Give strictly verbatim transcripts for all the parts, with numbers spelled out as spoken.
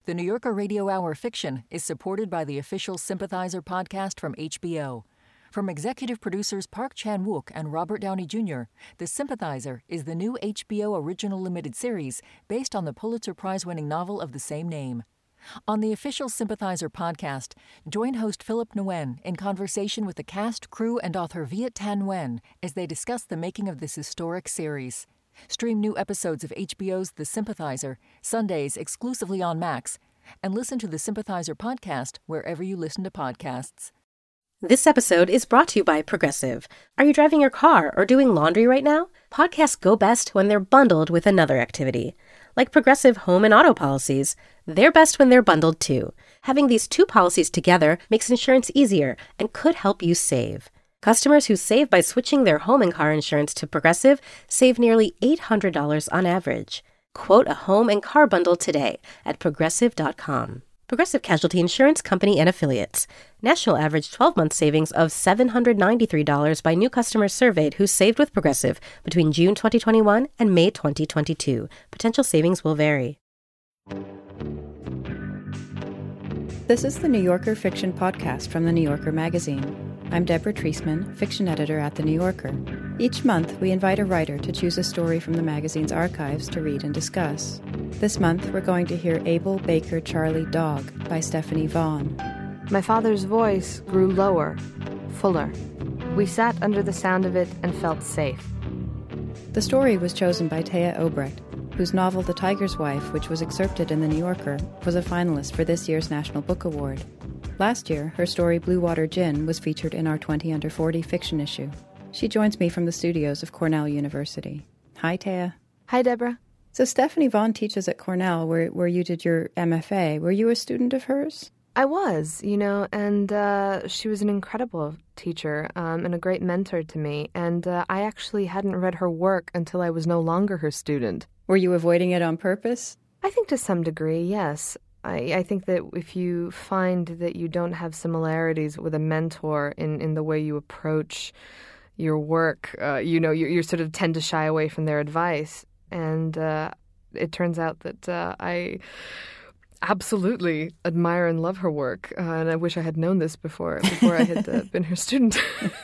The New Yorker Radio Hour Fiction is supported by the official Sympathizer podcast from H B O. From executive producers Park Chan-wook and Robert Downey Junior, The Sympathizer is the new H B O original limited series based on the Pulitzer Prize-winning novel of the same name. On the official Sympathizer podcast, join host Philip Nguyen in conversation with the cast, crew, and author Viet Thanh Nguyen as they discuss the making of this historic series. Stream new episodes of H B O's The Sympathizer, Sundays exclusively on Max, and listen to the Sympathizer podcast wherever you listen to podcasts. This episode is brought to you by Progressive. Are you driving your car or doing laundry right now? Podcasts go best when they're bundled with another activity. Like Progressive home and auto policies, they're best when they're bundled too. Having these two policies together makes insurance easier and could help you save. Customers who save by switching their home and car insurance to Progressive save nearly eight hundred dollars on average. Quote a home and car bundle today at progressive dot com. Progressive Casualty Insurance Company and Affiliates. National average twelve-month savings of seven hundred ninety-three dollars by new customers surveyed who saved with Progressive between June twenty twenty-one and May twenty twenty-two. Potential savings will vary. This is the New Yorker Fiction Podcast from The New Yorker magazine. I'm Deborah Treisman, fiction editor at The New Yorker. Each month, we invite a writer to choose a story from the magazine's archives to read and discuss. This month, we're going to hear Abel Baker Charlie Dog by Stephanie Vaughn. My father's voice grew lower, fuller. We sat under the sound of it and felt safe. The story was chosen by Thea Obrecht, whose novel The Tiger's Wife, which was excerpted in The New Yorker, was a finalist for this year's National Book Award. Last year, her story Blue Water Gin was featured in our twenty under forty fiction issue. She joins me from the studios of Cornell University. Hi, Thea. Hi, Deborah. So Stephanie Vaughn teaches at Cornell, where, where you did your M F A. Were you a student of hers? I was, you know, and uh, she was an incredible teacher um, and a great mentor to me. And uh, I actually hadn't read her work until I was no longer her student. Were you avoiding it on purpose? I think to some degree, yes. I, I think that if you find that you don't have similarities with a mentor in, in the way you approach your work, uh, you know, you, you sort of tend to shy away from their advice. And uh, it turns out that uh, I absolutely admire and love her work. Uh, and I wish I had known this before, before I had uh, been her student.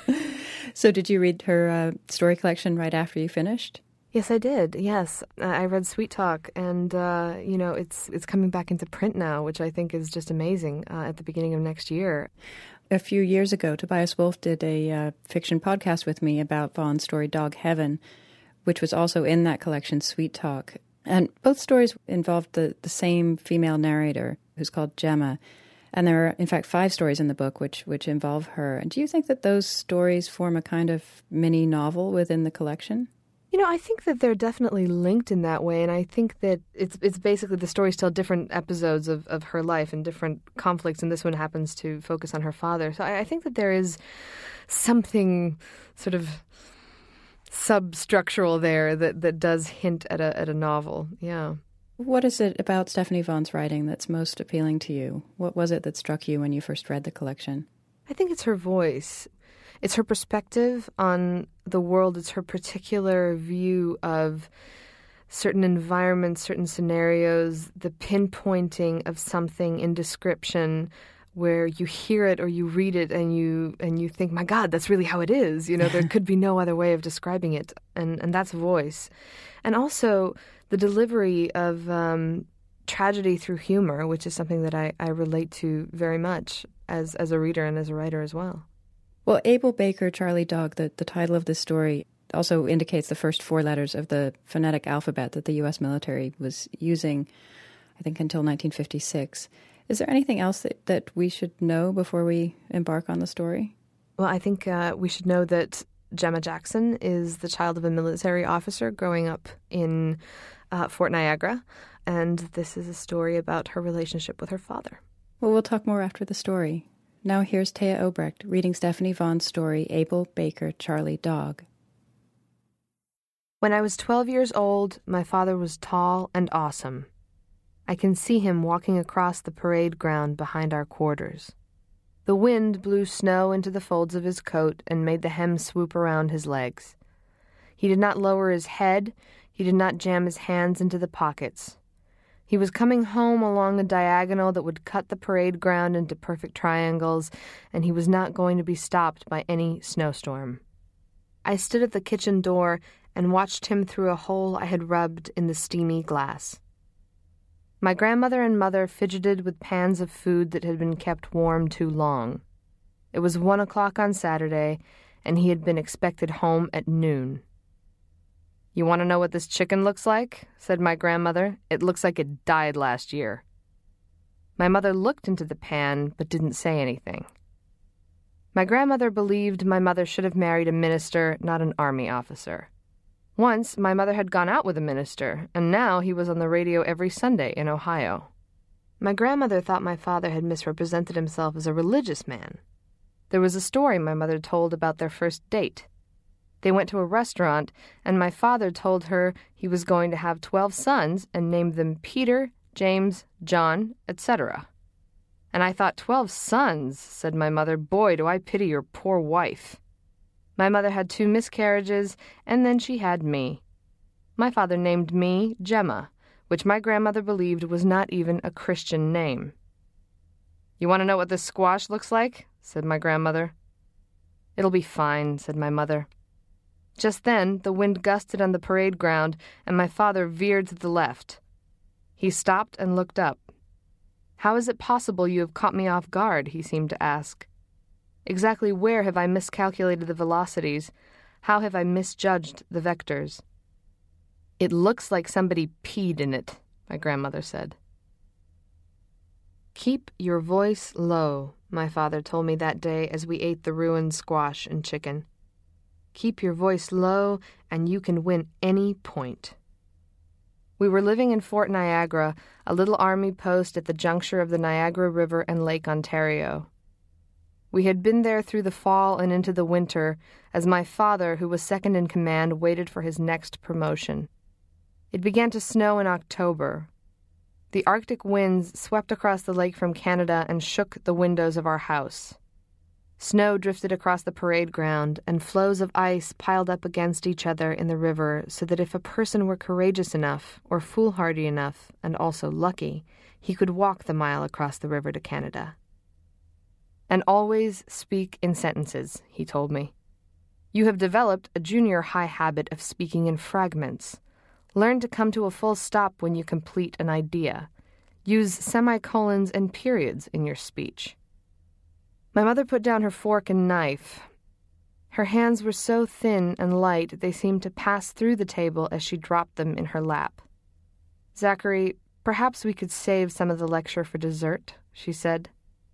So did you read her uh, story collection right after you finished? Yes, I did. Yes, I read Sweet Talk, and uh, you know, it's it's coming back into print now, which I think is just amazing. Uh, at the beginning of next year, a few years ago, Tobias Wolff did a uh, fiction podcast with me about Vaughn's story Dog Heaven, which was also in that collection, Sweet Talk, and both stories involved the the same female narrator, who's called Gemma, and there are in fact five stories in the book which which involve her. And do you think that those stories form a kind of mini novel within the collection? You know, I think that they're definitely linked in that way, and I think that it's it's basically the stories tell different episodes of, of her life and different conflicts, and this one happens to focus on her father. So I, I think that there is something sort of substructural there that, that does hint at a at a novel, yeah. What is it about Stephanie Vaughn's writing that's most appealing to you? What was it that struck you when you first read the collection? I think it's her voice. It's her perspective on the world. It's her particular view of certain environments, certain scenarios, the pinpointing of something in description where you hear it or you read it and you and you think, my God, that's really how it is. You know, there could be no other way of describing it. And, and that's voice. And also the delivery of um, tragedy through humor, which is something that I, I relate to very much as, as a reader and as a writer as well. Well, Abel Baker, Charlie Dog, the, the title of this story also indicates the first four letters of the phonetic alphabet that the U S military was using, I think, until nineteen fifty-six. Is there anything else that, that we should know before we embark on the story? Well, I think uh, we should know that Gemma Jackson is the child of a military officer growing up in uh, Fort Niagara, and this is a story about her relationship with her father. Well, we'll talk more after the story. Now here's Thea Obrecht reading Stephanie Vaughn's story, Abel Baker, Charlie Dog. When I was twelve years old, my father was tall and awesome. I can see him walking across the parade ground behind our quarters. The wind blew snow into the folds of his coat and made the hem swoop around his legs. He did not lower his head. He did not jam his hands into the pockets. He was coming home along a diagonal that would cut the parade ground into perfect triangles, and he was not going to be stopped by any snowstorm. I stood at the kitchen door and watched him through a hole I had rubbed in the steamy glass. My grandmother and mother fidgeted with pans of food that had been kept warm too long. It was one o'clock on Saturday, and he had been expected home at noon. "You want to know what this chicken looks like?" said my grandmother. "It looks like it died last year." My mother looked into the pan, but didn't say anything. My grandmother believed my mother should have married a minister, not an army officer. Once, my mother had gone out with a minister, and now he was on the radio every Sunday in Ohio. My grandmother thought my father had misrepresented himself as a religious man. There was a story my mother told about their first date. They went to a restaurant, and my father told her he was going to have twelve sons and named them Peter, James, John, et cetera. And I thought, twelve sons, said my mother. Boy, do I pity your poor wife. My mother had two miscarriages, and then she had me. My father named me Gemma, which my grandmother believed was not even a Christian name. "You want to know what this squash looks like?" said my grandmother. "It'll be fine," said my mother. Just then, the wind gusted on the parade ground, and my father veered to the left. He stopped and looked up. "How is it possible you have caught me off guard?" he seemed to ask. "Exactly where have I miscalculated the velocities? How have I misjudged the vectors?" "It looks like somebody peed in it," my grandmother said. "Keep your voice low," my father told me that day as we ate the ruined squash and chicken. "Keep your voice low, and you can win any point." We were living in Fort Niagara, a little army post at the juncture of the Niagara River and Lake Ontario. We had been there through the fall and into the winter, as my father, who was second in command, waited for his next promotion. It began to snow in October. The Arctic winds swept across the lake from Canada and shook the windows of our house. Snow drifted across the parade ground, and floes of ice piled up against each other in the river so that if a person were courageous enough, or foolhardy enough, and also lucky, he could walk the mile across the river to Canada. "And always speak in sentences," he told me. "You have developed a junior high habit of speaking in fragments. Learn to come to a full stop when you complete an idea. Use semicolons and periods in your speech." My mother put down her fork and knife. Her hands were so thin and light they seemed to pass through the table as she dropped them in her lap. "Zachary, perhaps we could save some of the lecture for dessert," she said.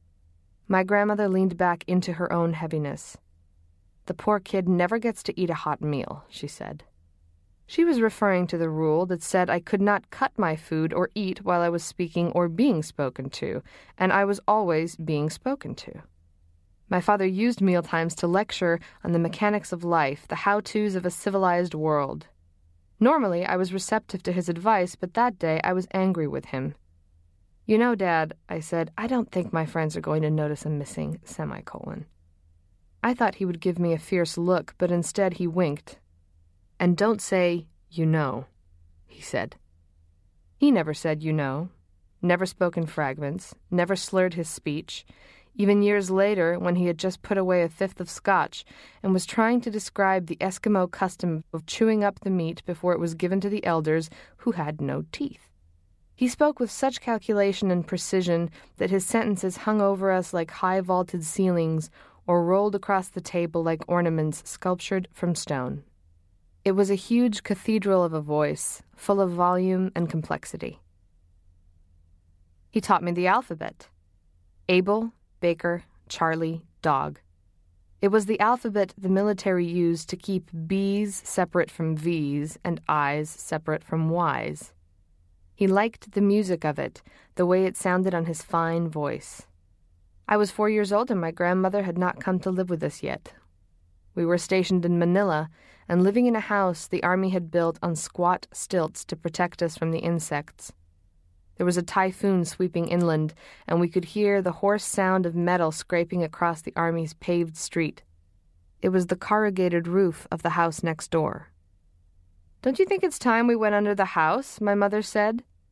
My grandmother leaned back into her own heaviness. "The poor kid never gets to eat a hot meal," she said. She was referring to the rule that said I could not cut my food or eat while I was speaking or being spoken to, and I was always being spoken to. My father used mealtimes to lecture on the mechanics of life, the how-tos of a civilized world. Normally, I was receptive to his advice, but that day I was angry with him. "You know, Dad," I said, "I don't think my friends are going to notice a missing semicolon." I thought he would give me a fierce look, but instead he winked. "And don't say, you know," he said. He never said you know, never spoke in fragments, never slurred his speech. Even years later, when he had just put away a fifth of scotch and was trying to describe the Eskimo custom of chewing up the meat before it was given to the elders who had no teeth. He spoke with such calculation and precision that his sentences hung over us like high-vaulted ceilings or rolled across the table like ornaments sculptured from stone. It was a huge cathedral of a voice, full of volume and complexity. He taught me the alphabet. Abel, Baker, Charlie, Dog. It was the alphabet the military used to keep B's separate from V's and I's separate from Y's. He liked the music of it, the way it sounded on his fine voice. I was four years old and my grandmother had not come to live with us yet. We were stationed in Manila and living in a house the army had built on squat stilts to protect us from the insects. There was a typhoon sweeping inland, and we could hear the hoarse sound of metal scraping across the army's paved street. It was the corrugated roof of the house next door. "Don't you think it's time we went under the house?" my mother said.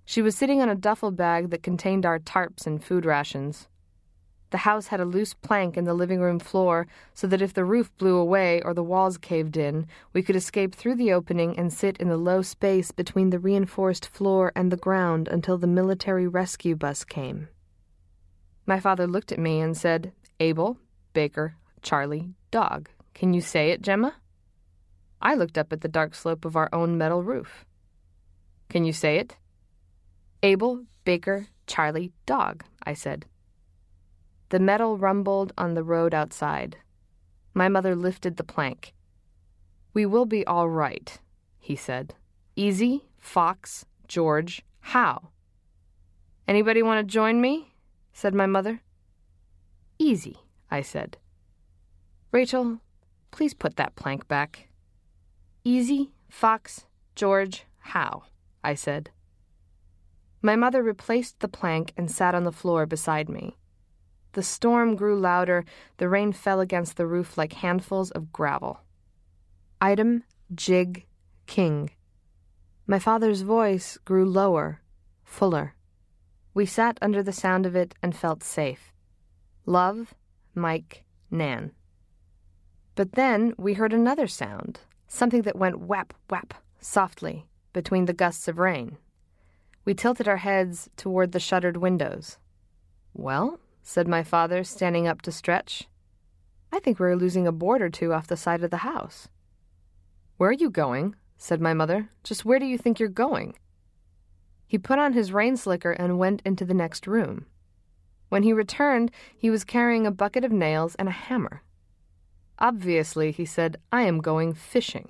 She was sitting on a duffel bag that contained our tarps and food rations. The house had a loose plank in the living room floor so that if the roof blew away or the walls caved in, we could escape through the opening and sit in the low space between the reinforced floor and the ground until the military rescue bus came. My father looked at me and said, "Abel, Baker, Charlie, dog. Can you say it, Gemma?" I looked up at the dark slope of our own metal roof. "Can you say it?" "Abel, Baker, Charlie, dog," I said. The metal rumbled on the road outside. My mother lifted the plank. "We will be all right," he said. "Easy, Fox, George, How." "Anybody want to join me?" said my mother. "Easy," I said. "Rachel, please put that plank back." "Easy, Fox, George, How," I said. My mother replaced the plank and sat on the floor beside me. The storm grew louder. The rain fell against the roof like handfuls of gravel. Item, jig, king. My father's voice grew lower, fuller. We sat under the sound of it and felt safe. Love, Mike, Nan. But then we heard another sound, something that went whap, whap, softly, between the gusts of rain. We tilted our heads toward the shuttered windows. "Well," said my father, standing up to stretch, "I think we're losing a board or two off the side of the house." "Where are you going?" said my mother. "Just where do you think you're going?" He put on his rain slicker and went into the next room. When he returned, he was carrying a bucket of nails and a hammer. "Obviously," he said, "I am going fishing."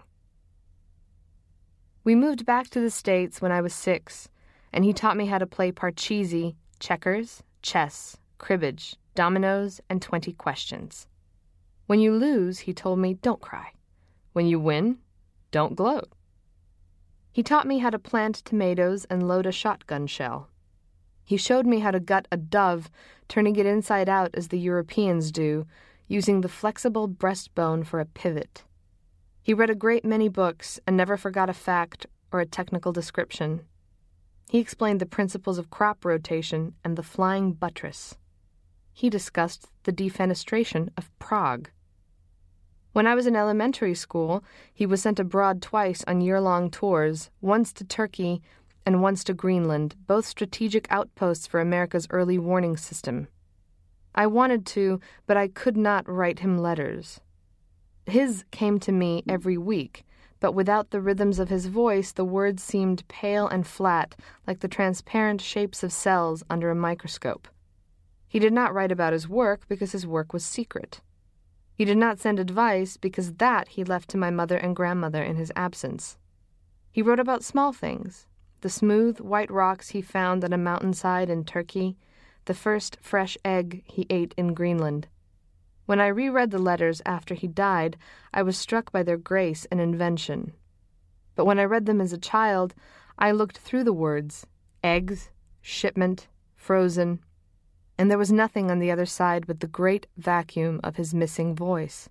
We moved back to the States when I was six, and he taught me how to play parcheesi, checkers, chess, cribbage, dominoes, and twenty questions. When you lose, he told me, don't cry. When you win, don't gloat. He taught me how to plant tomatoes and load a shotgun shell. He showed me how to gut a dove, turning it inside out as the Europeans do, using the flexible breastbone for a pivot. He read a great many books and never forgot a fact or a technical description. He explained the principles of crop rotation and the flying buttress. He discussed the defenestration of Prague. When I was in elementary school, he was sent abroad twice on year-long tours, once to Turkey and once to Greenland, both strategic outposts for America's early warning system. I wanted to, but I could not write him letters. His came to me every week, but without the rhythms of his voice, the words seemed pale and flat, like the transparent shapes of cells under a microscope. He did not write about his work because his work was secret. He did not send advice because that he left to my mother and grandmother in his absence. He wrote about small things, the smooth white rocks he found on a mountainside in Turkey, the first fresh egg he ate in Greenland. When I reread the letters after he died, I was struck by their grace and invention. But when I read them as a child, I looked through the words, eggs, shipment, frozen, and there was nothing on the other side but the great vacuum of his missing voice.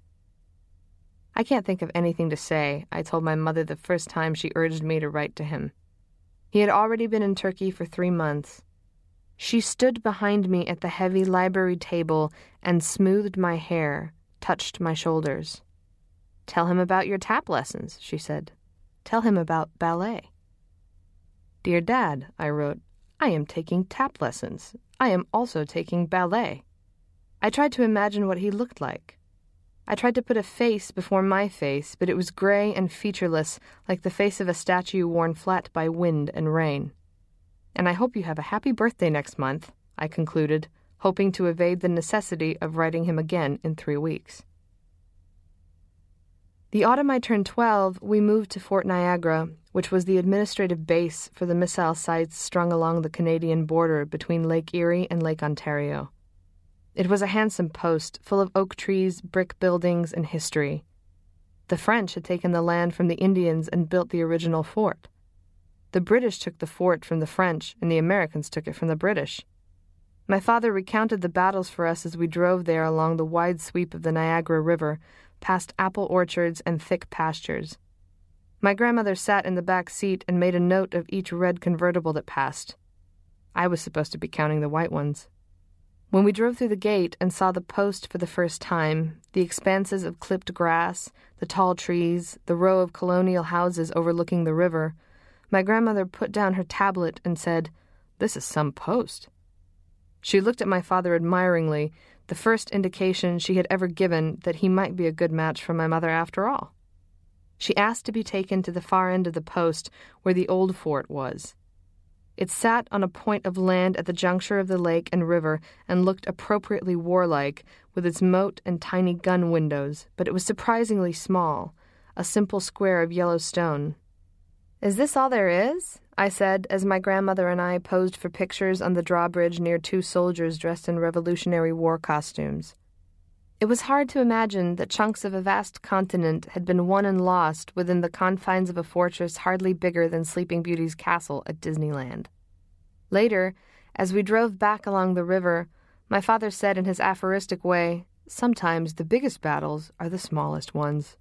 "I can't think of anything to say," I told my mother the first time she urged me to write to him. He had already been in Turkey for three months. She stood behind me at the heavy library table and smoothed my hair, touched my shoulders. "Tell him about your tap lessons," she said. "Tell him about ballet." "Dear Dad," I wrote, "I am taking tap lessons. I am also taking ballet." I tried to imagine what he looked like. I tried to put a face before my face, but it was gray and featureless, like the face of a statue worn flat by wind and rain. "And I hope you have a happy birthday next month," I concluded, hoping to evade the necessity of writing him again in three weeks. The autumn I turned twelve, we moved to Fort Niagara, which was the administrative base for the missile sites strung along the Canadian border between Lake Erie and Lake Ontario. It was a handsome post, full of oak trees, brick buildings, and history. The French had taken the land from the Indians and built the original fort. The British took the fort from the French, and the Americans took it from the British. My father recounted the battles for us as we drove there along the wide sweep of the Niagara River, past apple orchards and thick pastures. My grandmother sat in the back seat and made a note of each red convertible that passed. I was supposed to be counting the white ones. When we drove through the gate and saw the post for the first time, the expanses of clipped grass, the tall trees, the row of colonial houses overlooking the river, my grandmother put down her tablet and said, "This is some post." She looked at my father admiringly, the first indication she had ever given that he might be a good match for my mother after all. She asked to be taken to the far end of the post where the old fort was. It sat on a point of land at the juncture of the lake and river and looked appropriately warlike, with its moat and tiny gun windows, but it was surprisingly small, a simple square of yellow stone. "Is this all there is?" I said, as my grandmother and I posed for pictures on the drawbridge near two soldiers dressed in Revolutionary War costumes. It was hard to imagine that chunks of a vast continent had been won and lost within the confines of a fortress hardly bigger than Sleeping Beauty's castle at Disneyland. Later, as we drove back along the river, my father said in his aphoristic way, "Sometimes the biggest battles are the smallest ones."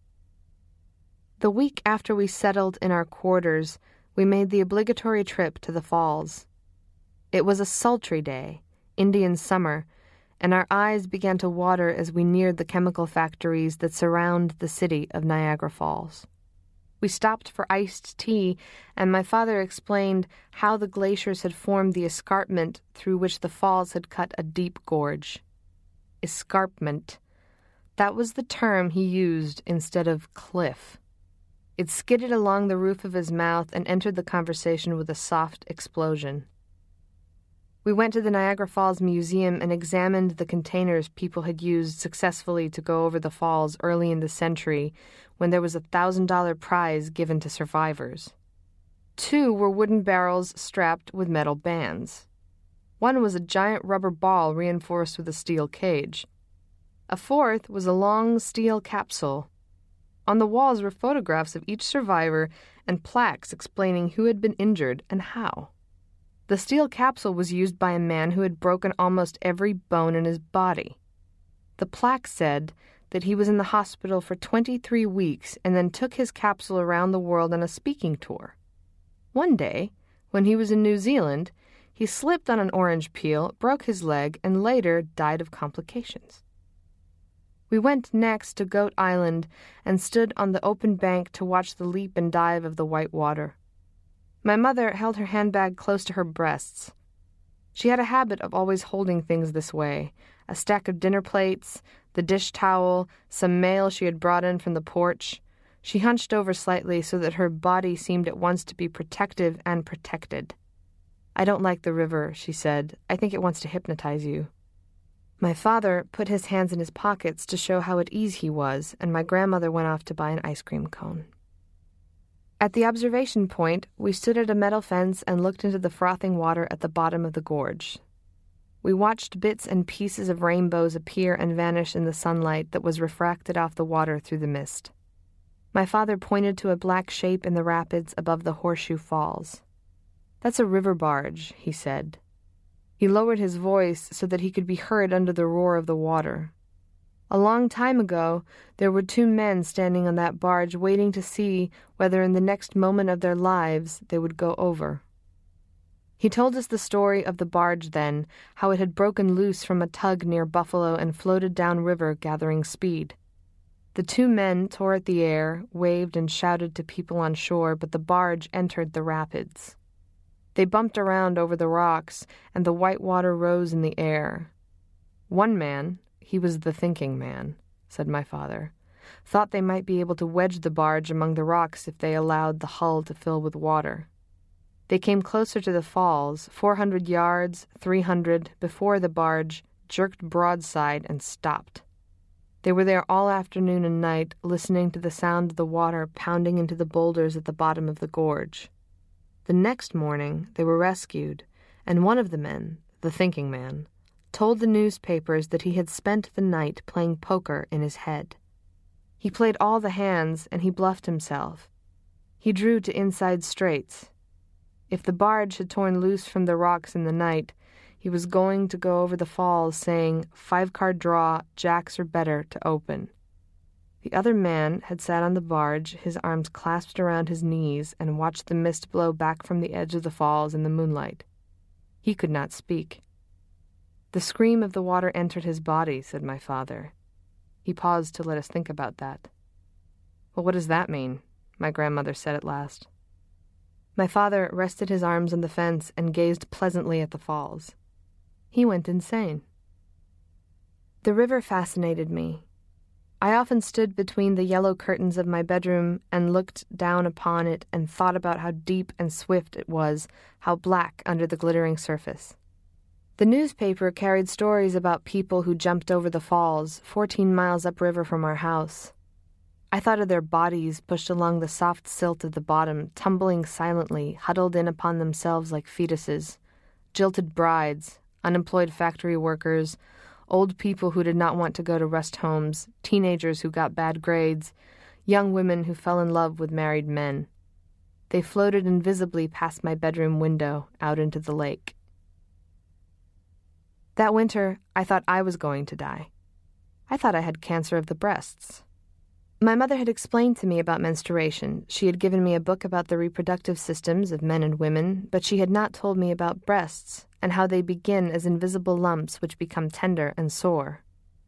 The week after we settled in our quarters, we made the obligatory trip to the falls. It was a sultry day, Indian summer, and our eyes began to water as we neared the chemical factories that surround the city of Niagara Falls. We stopped for iced tea, and my father explained how the glaciers had formed the escarpment through which the falls had cut a deep gorge. Escarpment. That was the term he used instead of cliff. It skidded along the roof of his mouth and entered the conversation with a soft explosion. We went to the Niagara Falls Museum and examined the containers people had used successfully to go over the falls early in the century, when there was a thousand dollar prize given to survivors. Two were wooden barrels strapped with metal bands. One was a giant rubber ball reinforced with a steel cage. A fourth was a long steel capsule. On the walls were photographs of each survivor and plaques explaining who had been injured and how. The steel capsule was used by a man who had broken almost every bone in his body. The plaque said that he was in the hospital for twenty-three weeks and then took his capsule around the world on a speaking tour. One day, when he was in New Zealand, he slipped on an orange peel, broke his leg, and later died of complications. We went next to Goat Island and stood on the open bank to watch the leap and dive of the white water. My mother held her handbag close to her breasts. She had a habit of always holding things this way, a stack of dinner plates, the dish towel, some mail she had brought in from the porch. She hunched over slightly so that her body seemed at once to be protective and protected. "I don't like the river," she said. "I think it wants to hypnotize you." My father put his hands in his pockets to show how at ease he was, and my grandmother went off to buy an ice cream cone. At the observation point, we stood at a metal fence and looked into the frothing water at the bottom of the gorge. We watched bits and pieces of rainbows appear and vanish in the sunlight that was refracted off the water through the mist. My father pointed to a black shape in the rapids above the Horseshoe Falls. "That's a river barge," he said. He lowered his voice so that he could be heard under the roar of the water. A long time ago, there were two men standing on that barge waiting to see whether in the next moment of their lives they would go over. He told us the story of the barge then, how it had broken loose from a tug near Buffalo and floated downriver, gathering speed. The two men tore at the air, waved and shouted to people on shore, but the barge entered the rapids. They bumped around over the rocks, and the white water rose in the air. One man, he was the thinking man, said my father, thought they might be able to wedge the barge among the rocks if they allowed the hull to fill with water. They came closer to the falls, four hundred yards, three hundred, before the barge jerked broadside and stopped. They were there all afternoon and night, listening to the sound of the water pounding into the boulders at the bottom of the gorge. The next morning they were rescued, and one of the men, the thinking man, told the newspapers that he had spent the night playing poker in his head. He played all the hands, and he bluffed himself. He drew to inside straights. If the barge had torn loose from the rocks in the night, he was going to go over the falls saying, "Five-card draw, jacks are better to open." The other man had sat on the barge, his arms clasped around his knees, and watched the mist blow back from the edge of the falls in the moonlight. He could not speak. The scream of the water entered his body, said my father. He paused to let us think about that. Well, what does that mean? My grandmother said at last. My father rested his arms on the fence and gazed pleasantly at the falls. He went insane. The river fascinated me. I often stood between the yellow curtains of my bedroom and looked down upon it and thought about how deep and swift it was, how black under the glittering surface. The newspaper carried stories about people who jumped over the falls, fourteen miles upriver from our house. I thought of their bodies pushed along the soft silt of the bottom, tumbling silently, huddled in upon themselves like fetuses, jilted brides, unemployed factory workers, old people who did not want to go to rest homes, teenagers who got bad grades, young women who fell in love with married men. They floated invisibly past my bedroom window, out into the lake. That winter, I thought I was going to die. I thought I had cancer of the breasts. My mother had explained to me about menstruation. She had given me a book about the reproductive systems of men and women, but she had not told me about breasts and how they begin as invisible lumps which become tender and sore.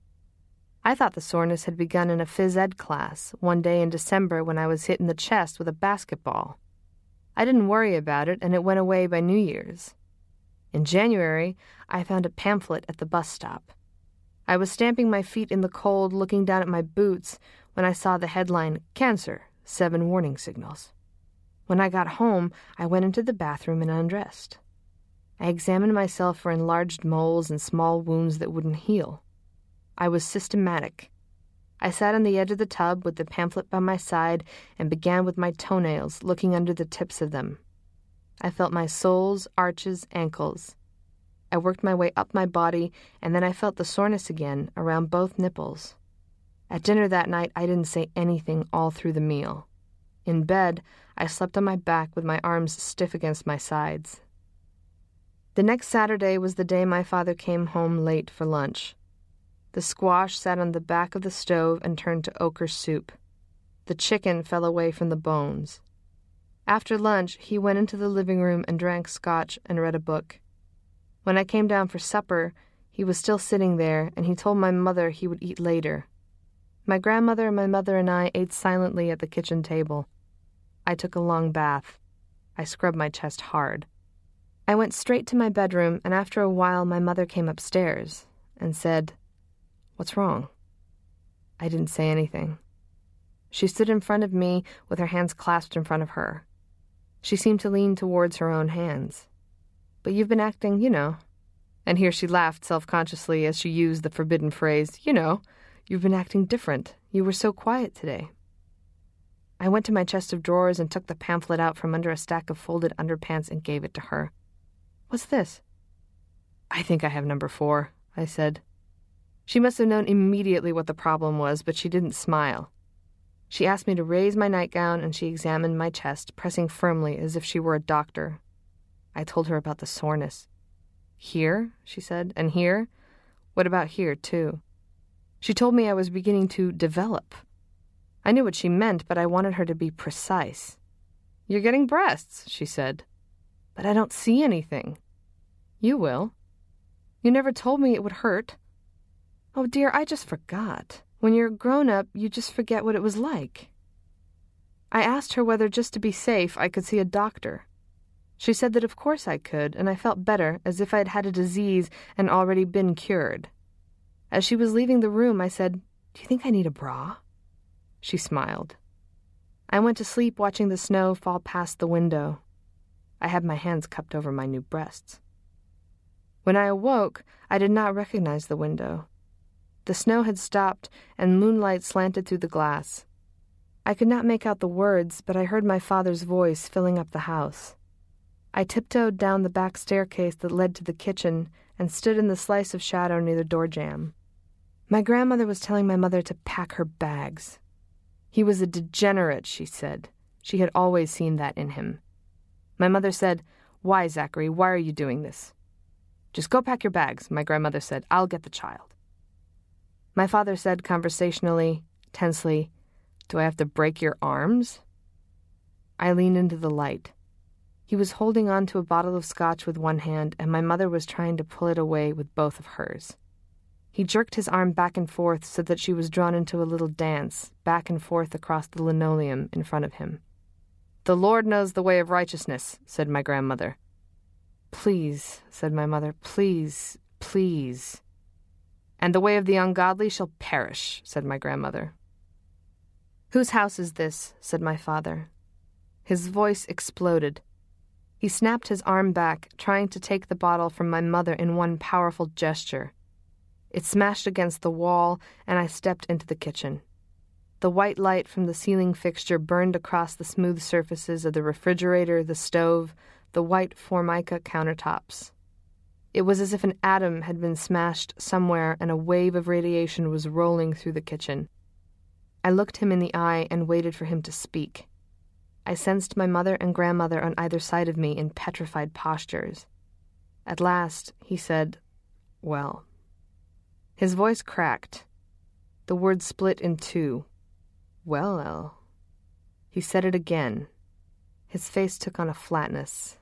I thought the soreness had begun in a phys ed class one day in December when I was hit in the chest with a basketball. I didn't worry about it, and it went away by New Year's. In January, I found a pamphlet at the bus stop. I was stamping my feet in the cold, looking down at my boots, when I saw the headline, Cancer, Seven Warning Signals. When I got home, I went into the bathroom and undressed. I examined myself for enlarged moles and small wounds that wouldn't heal. I was systematic. I sat on the edge of the tub with the pamphlet by my side and began with my toenails, looking under the tips of them. I felt my soles, arches, ankles. I worked my way up my body, and then I felt the soreness again around both nipples. At dinner that night, I didn't say anything all through the meal. In bed, I slept on my back with my arms stiff against my sides. The next Saturday was the day my father came home late for lunch. The squash sat on the back of the stove and turned to ochre soup. The chicken fell away from the bones. After lunch, he went into the living room and drank scotch and read a book. When I came down for supper, he was still sitting there, and he told my mother he would eat later. My grandmother, my mother, and I ate silently at the kitchen table. I took a long bath. I scrubbed my chest hard. I went straight to my bedroom, and after a while my mother came upstairs and said, "What's wrong?" I didn't say anything. She stood in front of me with her hands clasped in front of her. She seemed to lean towards her own hands. "But you've been acting, you know." And here she laughed self-consciously as she used the forbidden phrase, "You know. You've been acting different. You were so quiet today." I went to my chest of drawers and took the pamphlet out from under a stack of folded underpants and gave it to her. "What's this?" "I think I have number four," I said. She must have known immediately what the problem was, but she didn't smile. She asked me to raise my nightgown, and she examined my chest, pressing firmly as if she were a doctor. I told her about the soreness. "Here?" she said. "And here? What about here, too?" She told me I was beginning to develop. I knew what she meant, but I wanted her to be precise. "You're getting breasts," she said. "But I don't see anything." "You will. You never told me it would hurt." "Oh, dear, I just forgot. When you're grown up, you just forget what it was like." I asked her whether, just to be safe, I could see a doctor. She said that of course I could, and I felt better, as if I had had a disease and already been cured. As she was leaving the room, I said, "Do you think I need a bra?" She smiled. I went to sleep watching the snow fall past the window. I had my hands cupped over my new breasts. When I awoke, I did not recognize the window. The snow had stopped, and moonlight slanted through the glass. I could not make out the words, but I heard my father's voice filling up the house. I tiptoed down the back staircase that led to the kitchen and stood in the slice of shadow near the door jamb. My grandmother was telling my mother to pack her bags. He was a degenerate, she said. She had always seen that in him. My mother said, "Why, Zachary, why are you doing this?" "Just go pack your bags," my grandmother said. "I'll get the child." My father said conversationally, tensely, "Do I have to break your arms?" I leaned into the light. He was holding on to a bottle of scotch with one hand, and my mother was trying to pull it away with both of hers. He jerked his arm back and forth so that she was drawn into a little dance, back and forth across the linoleum in front of him. "The Lord knows the way of righteousness," said my grandmother. "Please," said my mother, "please, please." "And the way of the ungodly shall perish," said my grandmother. "Whose house is this?" said my father. His voice exploded. He snapped his arm back, trying to take the bottle from my mother in one powerful gesture. It smashed against the wall, and I stepped into the kitchen. The white light from the ceiling fixture burned across the smooth surfaces of the refrigerator, the stove, the white formica countertops. It was as if an atom had been smashed somewhere and a wave of radiation was rolling through the kitchen. I looked him in the eye and waited for him to speak. I sensed my mother and grandmother on either side of me in petrified postures. At last, he said, "Well." His voice cracked. The word split in two. "Well, El." He said it again. His face took on a flatness.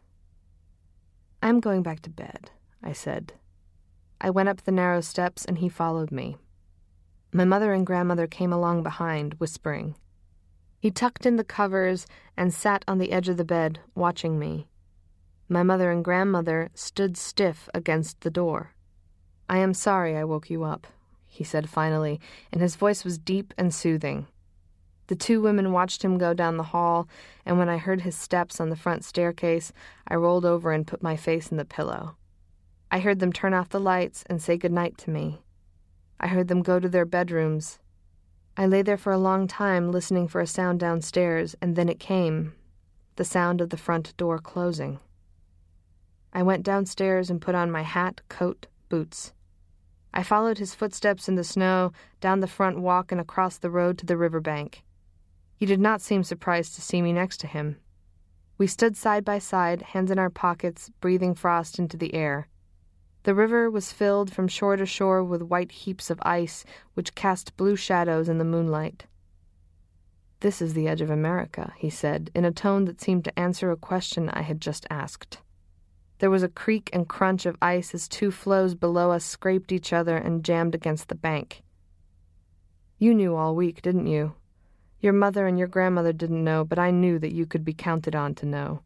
"I'm going back to bed," I said. I went up the narrow steps and he followed me. My mother and grandmother came along behind, whispering. He tucked in the covers and sat on the edge of the bed, watching me. My mother and grandmother stood stiff against the door. "I am sorry I woke you up," he said finally, and his voice was deep and soothing. The two women watched him go down the hall, and when I heard his steps on the front staircase, I rolled over and put my face in the pillow. I heard them turn off the lights and say goodnight to me. I heard them go to their bedrooms. I lay there for a long time listening for a sound downstairs, and then it came, the sound of the front door closing. I went downstairs and put on my hat, coat, boots. I followed his footsteps in the snow, down the front walk and across the road to the riverbank. He did not seem surprised to see me next to him. We stood side by side, hands in our pockets, breathing frost into the air. The river was filled from shore to shore with white heaps of ice, which cast blue shadows in the moonlight. "This is the edge of America," he said, in a tone that seemed to answer a question I had just asked. There was a creak and crunch of ice as two floes below us scraped each other and jammed against the bank. "You knew all week, didn't you? Your mother and your grandmother didn't know, but I knew that you could be counted on to know."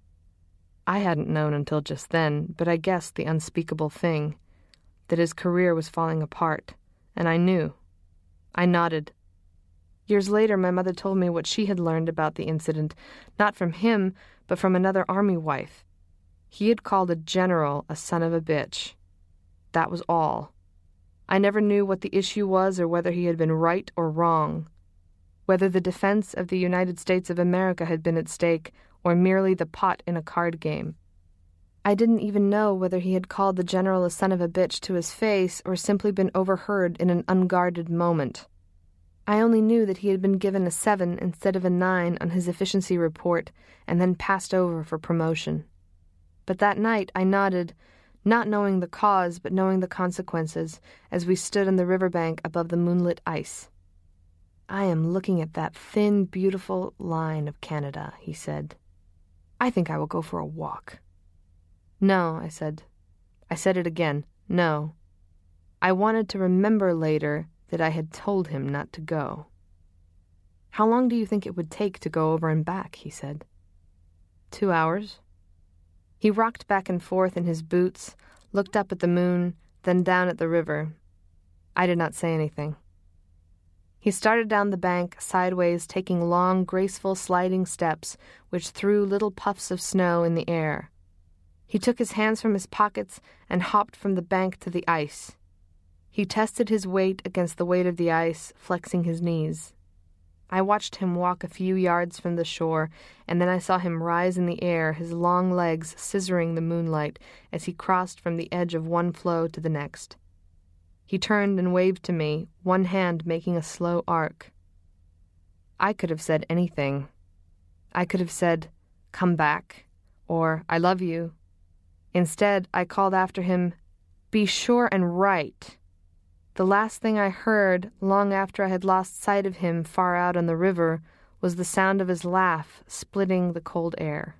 I hadn't known until just then, but I guessed the unspeakable thing, that his career was falling apart, and I knew. I nodded. Years later, my mother told me what she had learned about the incident, not from him, but from another army wife. He had called a general a son of a bitch. That was all. I never knew what the issue was or whether he had been right or wrong, whether the defense of the United States of America had been at stake or merely the pot in a card game. I didn't even know whether he had called the general a son of a bitch to his face or simply been overheard in an unguarded moment. I only knew that he had been given a seven instead of a nine on his efficiency report and then passed over for promotion. But that night I nodded, not knowing the cause but knowing the consequences, as we stood on the riverbank above the moonlit ice. "I am looking at that thin, beautiful line of Canada," he said. "I think I will go for a walk." "No," I said. I said it again. No. I wanted to remember later that I had told him not to go. "How long do you think it would take to go over and back?" he said. Two hours." He rocked back and forth in his boots, looked up at the moon, then down at the river. I did not say anything. He started down the bank, sideways, taking long, graceful, sliding steps, which threw little puffs of snow in the air. He took his hands from his pockets and hopped from the bank to the ice. He tested his weight against the weight of the ice, flexing his knees. I watched him walk a few yards from the shore, and then I saw him rise in the air, his long legs scissoring the moonlight as he crossed from the edge of one floe to the next. He turned and waved to me, one hand making a slow arc. I could have said anything. I could have said, "Come back," or "I love you." Instead, I called after him, "Be sure and write." The last thing I heard, long after I had lost sight of him far out on the river, was the sound of his laugh splitting the cold air.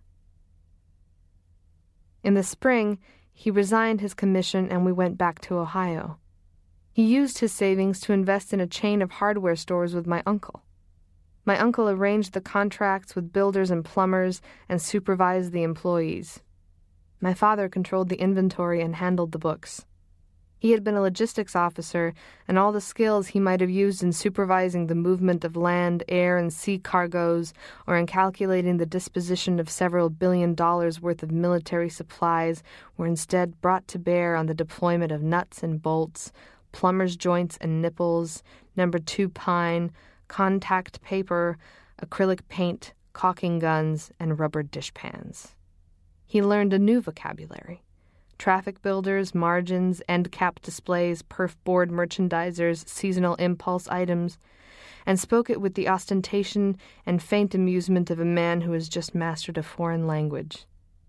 In the spring, he resigned his commission and we went back to Ohio. He used his savings to invest in a chain of hardware stores with my uncle. My uncle arranged the contracts with builders and plumbers and supervised the employees. My father controlled the inventory and handled the books. He had been a logistics officer, and all the skills he might have used in supervising the movement of land, air, and sea cargoes, or in calculating the disposition of several billion dollars worth of military supplies, were instead brought to bear on the deployment of nuts and bolts, plumber's joints and nipples, number two pine, contact paper, acrylic paint, caulking guns, and rubber dishpans. He learned a new vocabulary. Traffic builders, margins, end cap displays, perf board merchandisers, seasonal impulse items, and spoke it with the ostentation and faint amusement of a man who has just mastered a foreign language.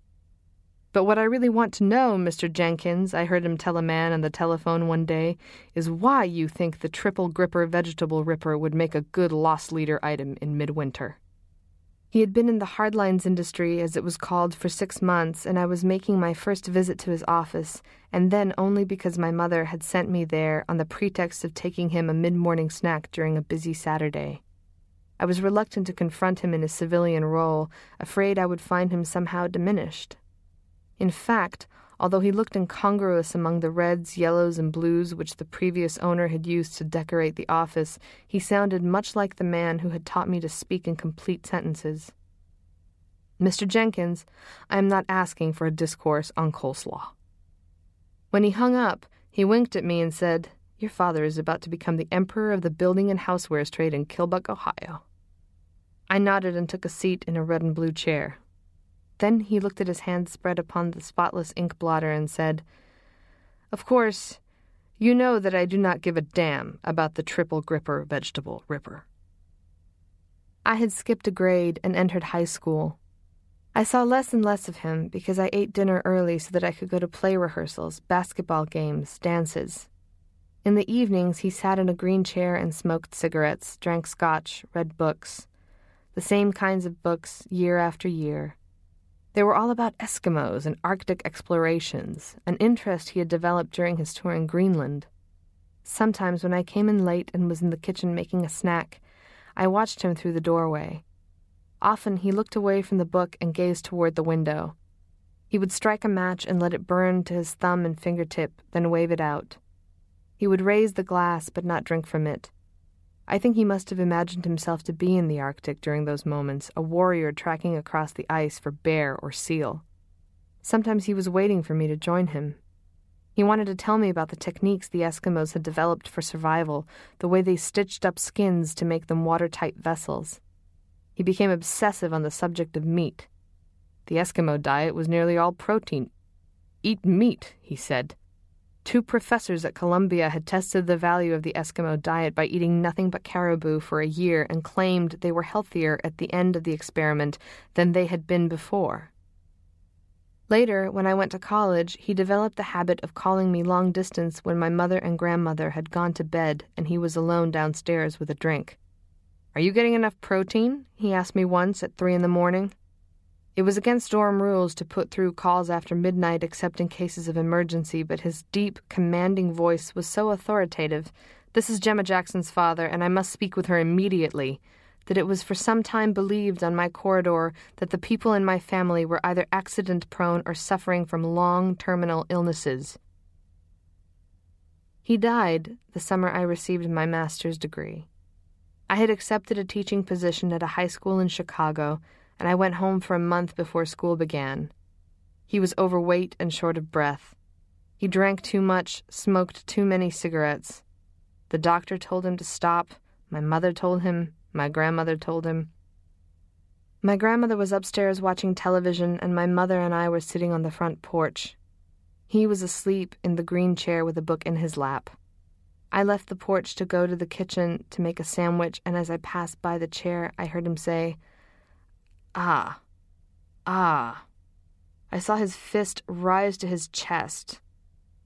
"But what I really want to know, Mister Jenkins," I heard him tell a man on the telephone one day, "is why you think the triple gripper vegetable ripper would make a good loss leader item in midwinter." He had been in the hardlines industry, as it was called, for six months, and I was making my first visit to his office, and then only because my mother had sent me there on the pretext of taking him a mid-morning snack during a busy Saturday. I was reluctant to confront him in his civilian role, afraid I would find him somehow diminished. In fact, although he looked incongruous among the reds, yellows, and blues which the previous owner had used to decorate the office, he sounded much like the man who had taught me to speak in complete sentences. "Mister Jenkins, I am not asking for a discourse on coleslaw." When he hung up, he winked at me and said, "Your father is about to become the emperor of the building and housewares trade in Kilbuck, Ohio." I nodded and took a seat in a red and blue chair. Then he looked at his hand spread upon the spotless ink blotter and said, "Of course, you know that I do not give a damn about the triple gripper vegetable ripper." I had skipped a grade and entered high school. I saw less and less of him because I ate dinner early so that I could go to play rehearsals, basketball games, dances. In the evenings, he sat in a green chair and smoked cigarettes, drank scotch, read books. The same kinds of books, year after year. They were all about Eskimos and Arctic explorations, an interest he had developed during his tour in Greenland. Sometimes when I came in late and was in the kitchen making a snack, I watched him through the doorway. Often he looked away from the book and gazed toward the window. He would strike a match and let it burn to his thumb and fingertip, then wave it out. He would raise the glass but not drink from it. I think he must have imagined himself to be in the Arctic during those moments, a warrior tracking across the ice for bear or seal. Sometimes he was waiting for me to join him. He wanted to tell me about the techniques the Eskimos had developed for survival, the way they stitched up skins to make them watertight vessels. He became obsessive on the subject of meat. The Eskimo diet was nearly all protein. "Eat meat," he said. Two professors at Columbia had tested the value of the Eskimo diet by eating nothing but caribou for a year and claimed they were healthier at the end of the experiment than they had been before. Later, when I went to college, he developed the habit of calling me long distance when my mother and grandmother had gone to bed and he was alone downstairs with a drink. "Are you getting enough protein?" he asked me once at three in the morning. It was against dorm rules to put through calls after midnight except in cases of emergency, but his deep, commanding voice was so authoritative, "This is Gemma Jackson's father, and I must speak with her immediately," that it was for some time believed on my corridor that the people in my family were either accident-prone or suffering from long terminal illnesses. He died the summer I received my master's degree. I had accepted a teaching position at a high school in Chicago, and I went home for a month before school began. He was overweight and short of breath. He drank too much, smoked too many cigarettes. The doctor told him to stop. My mother told him. My grandmother told him. My grandmother was upstairs watching television, and my mother and I were sitting on the front porch. He was asleep in the green chair with a book in his lap. I left the porch to go to the kitchen to make a sandwich, and as I passed by the chair, I heard him say, "Ah, ah." I saw his fist rise to his chest.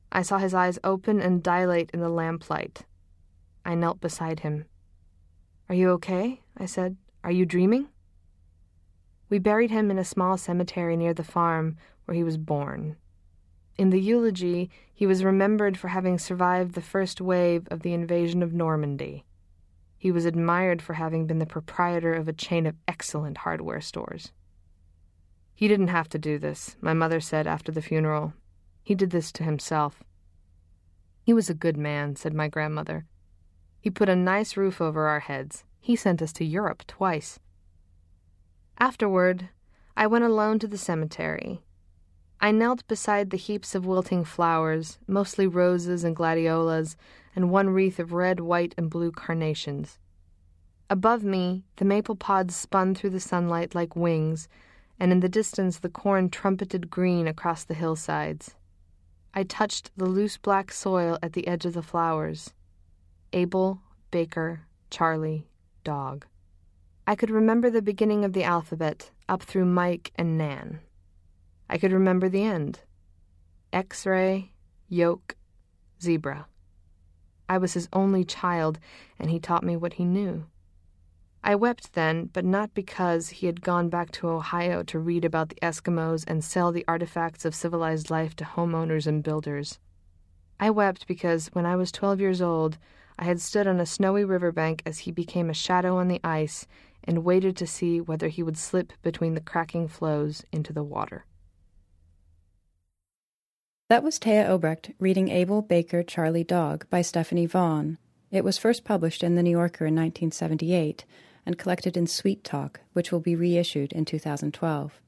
I saw his eyes open and dilate in the lamplight. I knelt beside him. "Are you okay?" I said. "Are you dreaming?" We buried him in a small cemetery near the farm where he was born. In the eulogy, he was remembered for having survived the first wave of the invasion of Normandy. He was admired for having been the proprietor of a chain of excellent hardware stores. "He didn't have to do this," my mother said after the funeral. "He did this to himself." "He was a good man," said my grandmother. "He put a nice roof over our heads. He sent us to Europe twice." Afterward, I went alone to the cemetery. I knelt beside the heaps of wilting flowers, mostly roses and gladiolas, and one wreath of red, white, and blue carnations. Above me, the maple pods spun through the sunlight like wings, and in the distance the corn trumpeted green across the hillsides. I touched the loose black soil at the edge of the flowers. Abel, Baker, Charlie, Dog. I could remember the beginning of the alphabet, up through Mike and Nan. I could remember the end. X-ray, yoke, zebra. I was his only child, and he taught me what he knew. I wept then, but not because he had gone back to Ohio to read about the Eskimos and sell the artifacts of civilized life to homeowners and builders. I wept because, when I was twelve years old, I had stood on a snowy riverbank as he became a shadow on the ice and waited to see whether he would slip between the cracking floes into the water. That was Thea Obrecht reading Abel, Baker, Charlie, Dog by Stephanie Vaughn. It was first published in The New Yorker in nineteen seventy-eight and collected in Sweet Talk, which will be reissued in two thousand twelve.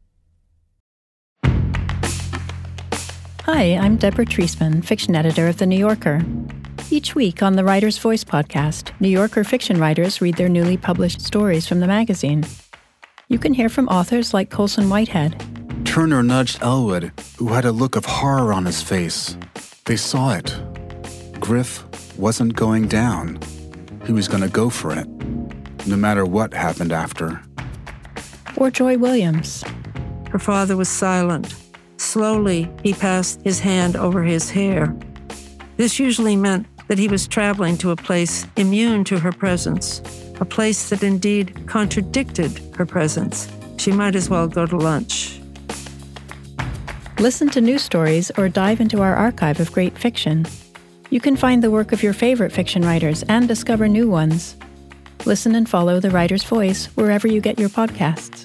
Hi, I'm Deborah Treisman, fiction editor of The New Yorker. Each week on the Writer's Voice podcast, New Yorker fiction writers read their newly published stories from the magazine. You can hear from authors like Colson Whitehead. Turner nudged Elwood, who had a look of horror on his face. They saw it. Griff wasn't going down. He was going to go for it, no matter what happened after. Or Joy Williams. Her father was silent. Slowly, he passed his hand over his hair. This usually meant that he was traveling to a place immune to her presence, a place that indeed contradicted her presence. She might as well go to lunch. Listen to news stories or dive into our archive of great fiction. You can find the work of your favorite fiction writers and discover new ones. Listen and follow The Writer's Voice wherever you get your podcasts.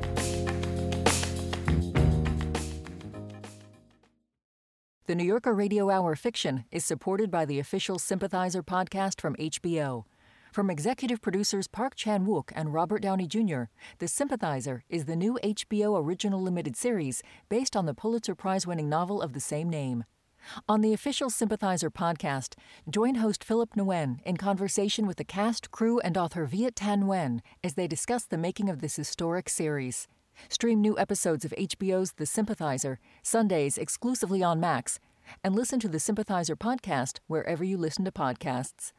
The New Yorker Radio Hour Fiction is supported by the official Sympathizer podcast from H B O. From executive producers Park Chan-wook and Robert Downey Junior, The Sympathizer is the new H B O original limited series based on the Pulitzer Prize-winning novel of the same name. On the official Sympathizer podcast, join host Philip Nguyen in conversation with the cast, crew, and author Viet Thanh Nguyen as they discuss the making of this historic series. Stream new episodes of H B O's The Sympathizer, Sundays exclusively on Max, and listen to the Sympathizer podcast wherever you listen to podcasts.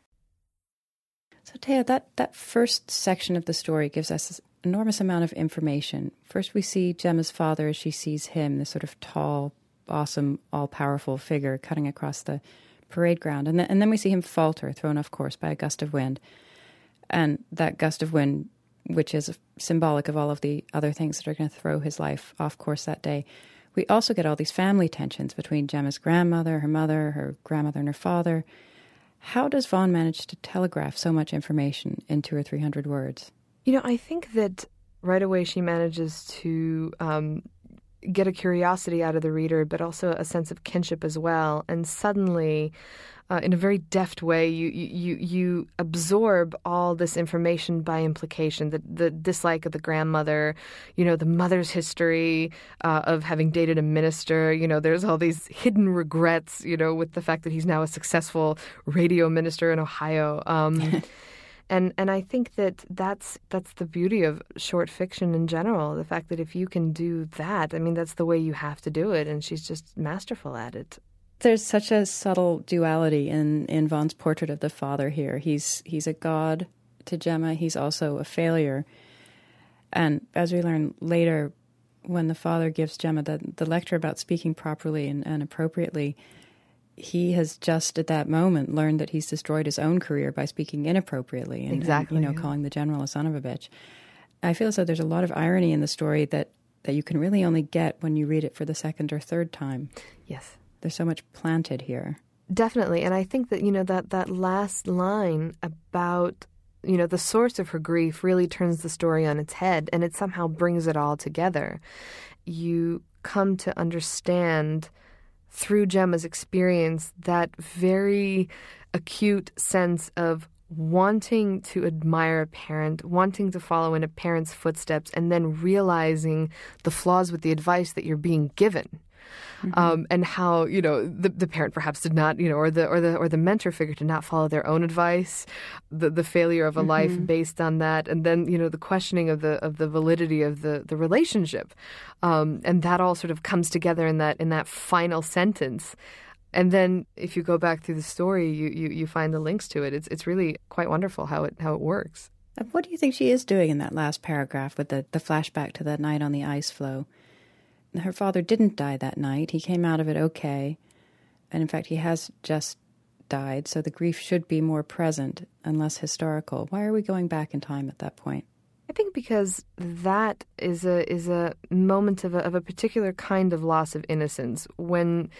So, Thea, that, that first section of the story gives us an enormous amount of information. First, we see Gemma's father as she sees him, this sort of tall, awesome, all-powerful figure cutting across the parade ground. And then, and then we see him falter, thrown off course by a gust of wind. And that gust of wind, which is symbolic of all of the other things that are going to throw his life off course that day. We also get all these family tensions between Gemma's grandmother, her mother, her grandmother, and her father. How does Vaughn manage to telegraph so much information in two or three hundred words? You know, I think that right away she manages to um, get a curiosity out of the reader, but also a sense of kinship as well. And suddenly, uh, in a very deft way, you you you absorb all this information by implication. The the dislike of the grandmother, you know, the mother's history uh, of having dated a minister. You know, there's all these hidden regrets. You know, with the fact that he's now a successful radio minister in Ohio. Um, And and I think that that's that's the beauty of short fiction in general. The fact that if you can do that, I mean, that's the way you have to do it. And she's just masterful at it. There's such a subtle duality in, in Vaughn's portrait of the father here. He's he's a god to Gemma. He's also a failure. And as we learn later, when the father gives Gemma the, the lecture about speaking properly and, and appropriately, he has just at that moment learned that he's destroyed his own career by speaking inappropriately and, exactly, and you know, yeah. calling the general a son of a bitch. I feel as though there's a lot of irony in the story that, that you can really only get when you read it for the second or third time. Yes. There's so much planted here. Definitely. And I think that, you know, that, that last line about, you know, the source of her grief really turns the story on its head, and it somehow brings it all together. You come to understand through Gemma's experience that very acute sense of wanting to admire a parent, wanting to follow in a parent's footsteps, and then realizing the flaws with the advice that you're being given. Mm-hmm. Um, and how, you know, the, the parent perhaps did not, you know, or the or the or the mentor figure did not follow their own advice, the the failure of a mm-hmm. life based on that, and then, you know, the questioning of the of the validity of the the relationship, um, and that all sort of comes together in that in that final sentence. And then if you go back through the story, you, you, you find the links to it. It's it's really quite wonderful how it how it works. What do you think she is doing in that last paragraph with the, the flashback to that night on the ice floe? Her father didn't die that night. He came out of it okay. And in fact, he has just died, so the grief should be more present and less historical. Why are we going back in time at that point? I think because that is a is a moment of a, of a particular kind of loss of innocence, when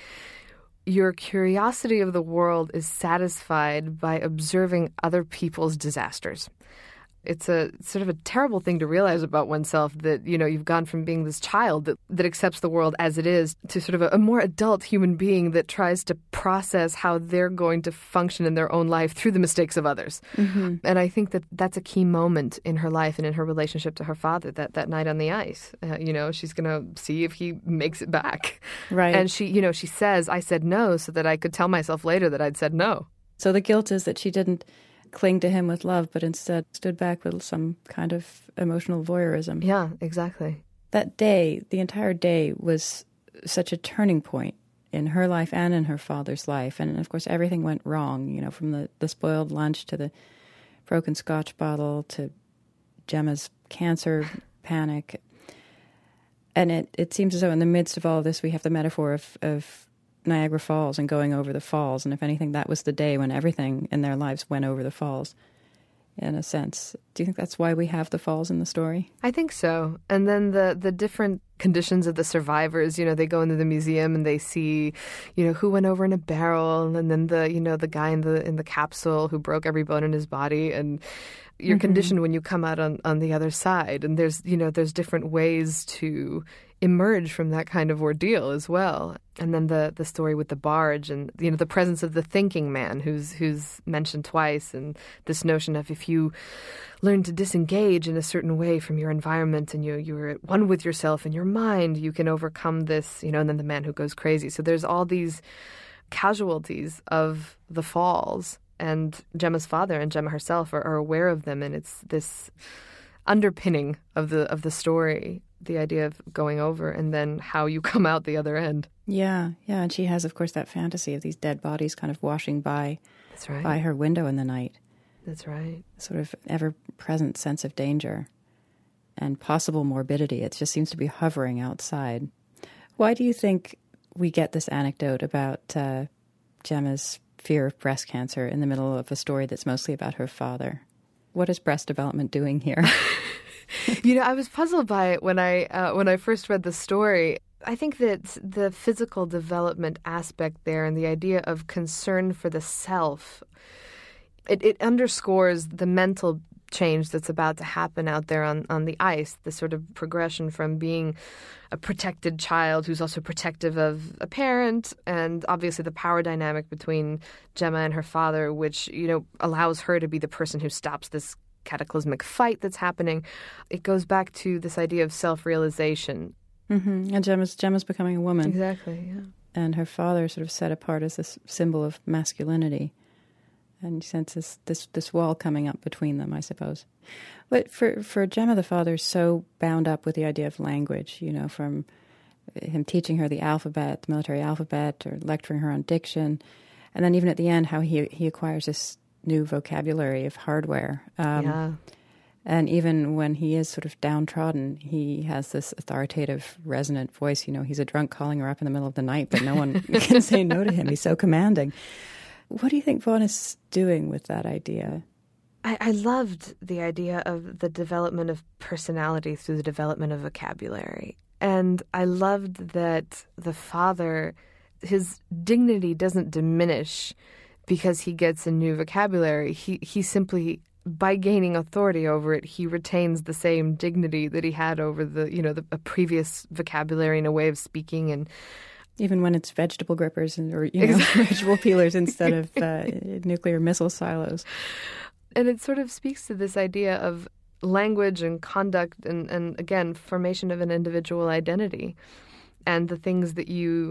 your curiosity of the world is satisfied by observing other people's disasters. It's a sort of a terrible thing to realize about oneself, that, you know, you've gone from being this child that, that accepts the world as it is to sort of a, a more adult human being that tries to process how they're going to function in their own life through the mistakes of others. Mm-hmm. And I think that that's a key moment in her life and in her relationship to her father, that, that night on the ice. Uh, you know, she's going to see if he makes it back. Right. And she, you know, she says, I said no so that I could tell myself later that I'd said no. So the guilt is that she didn't cling to him with love, but instead stood back with some kind of emotional voyeurism. Yeah, exactly. That day, the entire day, was such a turning point in her life and in her father's life. And of course, everything went wrong, you know, from the, the spoiled lunch to the broken scotch bottle to Gemma's cancer panic. And it, it seems as though in the midst of all this, we have the metaphor of, of Niagara Falls and going over the falls. And if anything, that was the day when everything in their lives went over the falls, in a sense. Do you think that's why we have the falls in the story? I think so. And then the, the different conditions of the survivors, you know, they go into the museum and they see, you know, who went over in a barrel, and then the, you know, the guy in the in the capsule who broke every bone in his body, and you're mm-hmm. conditioned when you come out on, on the other side. And there's, you know, there's different ways to emerge from that kind of ordeal as well. And then the the story with the barge, and, you know, the presence of the thinking man who's who's mentioned twice, and this notion of if you learn to disengage in a certain way from your environment and you you're at one with yourself and your mind, you can overcome this, you know, and then the man who goes crazy. So there's all these casualties of the falls, and Gemma's father and Gemma herself are, are aware of them, and it's this underpinning of the of the story, the idea of going over and then how you come out the other end. Yeah, yeah, and she has, of course, that fantasy of these dead bodies kind of washing by, That's right. by her window in the night. That's right. Sort of ever-present sense of danger and possible morbidity. It just seems to be hovering outside. Why do you think we get this anecdote about uh, Gemma's fear of breast cancer in the middle of a story that's mostly about her father? What is breast development doing here? You know, I was puzzled by it when I uh, when I first read the story. I think that the physical development aspect there and the idea of concern for the self, it, it underscores the mental change that's about to happen out there on, on the ice, the sort of progression from being a protected child who's also protective of a parent, and obviously the power dynamic between Gemma and her father, which, you know, allows her to be the person who stops this cataclysmic fight that's happening. It goes back to this idea of self-realization. Mm-hmm. And Gemma's, Gemma's becoming a woman. Exactly, yeah. And her father sort of set apart as this symbol of masculinity. And you sense this, this, this wall coming up between them, I suppose. But for, for Gemma, the father's so bound up with the idea of language, you know, from him teaching her the alphabet, the military alphabet, or lecturing her on diction. And then even at the end, how he he acquires this new vocabulary of hardware. Um, yeah. And even when he is sort of downtrodden, he has this authoritative, resonant voice. You know, he's a drunk calling her up in the middle of the night, but no one can say no to him. He's so commanding. What do you think Vaughan is doing with that idea? I, I loved the idea of the development of personality through the development of vocabulary. And I loved that the father, his dignity doesn't diminish because he gets a new vocabulary. He he simply, by gaining authority over it, he retains the same dignity that he had over the, you know, the a previous vocabulary and a way of speaking. And even when it's vegetable grippers and, or, you know, exactly. vegetable peelers instead of uh, nuclear missile silos. And it sort of speaks to this idea of language and conduct and, and, again, formation of an individual identity and the things that you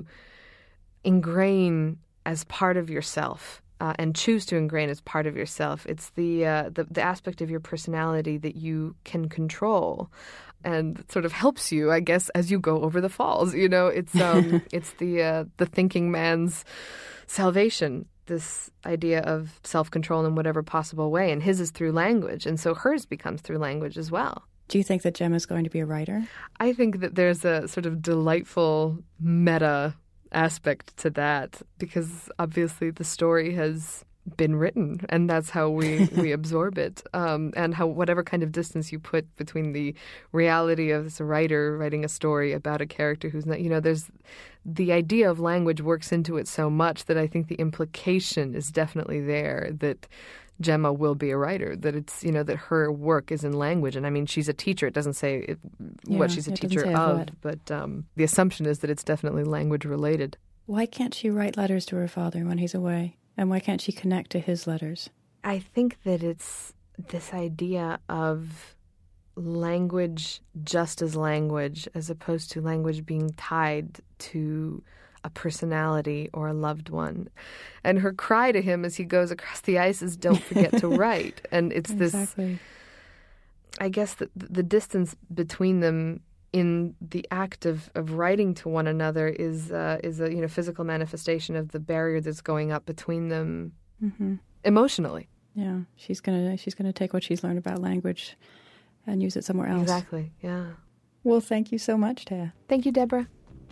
ingrain as part of yourself uh, and choose to ingrain as part of yourself. It's the, uh, the the aspect of your personality that you can control and sort of helps you, I guess, as you go over the falls. You know, it's um, it's the uh, the thinking man's salvation. This idea of self-control in whatever possible way. And his is through language. And so hers becomes through language as well. Do you think that Gemma's going to be a writer? I think that there's a sort of delightful meta aspect to that because obviously the story has been written and that's how we, we absorb it. Um, and how whatever kind of distance you put between the reality of this writer writing a story about a character who's not, you know, there's the idea of language works into it so much that I think the implication is definitely there that Gemma will be a writer, that it's, you know, that her work is in language. And I mean, she's a teacher. It doesn't say it, yeah, what she's a teacher of, what. but um, the assumption is that it's definitely language related. Why can't she write letters to her father when he's away? And why can't she connect to his letters? I think that it's this idea of language just as language, as opposed to language being tied to a personality or a loved one. And her cry to him as he goes across the ice is, don't forget to write. And it's exactly. this, I guess, the, the distance between them in the act of, of writing to one another is uh, is a you know physical manifestation of the barrier that's going up between them mm-hmm. emotionally. Yeah, she's gonna she's gonna take what she's learned about language and use it somewhere else. Exactly. Yeah. Well, thank you so much, Thea. Thank you, Deborah.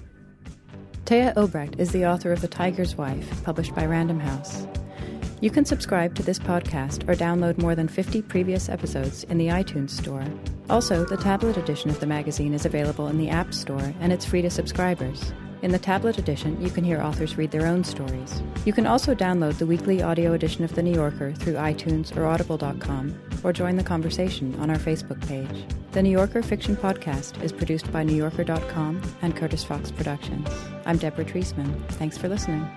Thea Obrecht is the author of The Tiger's Wife, published by Random House. You can subscribe to this podcast or download more than fifty previous episodes in the iTunes Store. Also, the tablet edition of the magazine is available in the App Store, and it's free to subscribers. In the tablet edition, you can hear authors read their own stories. You can also download the weekly audio edition of The New Yorker through iTunes or audible dot com, or join the conversation on our Facebook page. The New Yorker Fiction Podcast is produced by new yorker dot com and Curtis Fox Productions. I'm Deborah Treisman. Thanks for listening.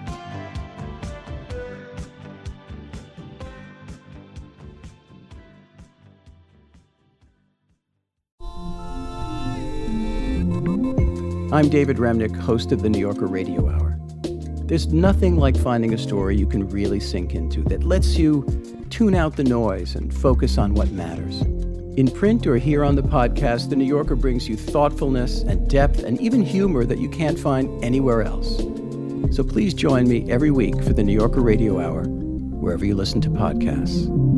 I'm David Remnick, host of the New Yorker Radio Hour. There's nothing like finding a story you can really sink into that lets you tune out the noise and focus on what matters. In print or here on the podcast, The New Yorker brings you thoughtfulness and depth and even humor that you can't find anywhere else. So please join me every week for the New Yorker Radio Hour, wherever you listen to podcasts.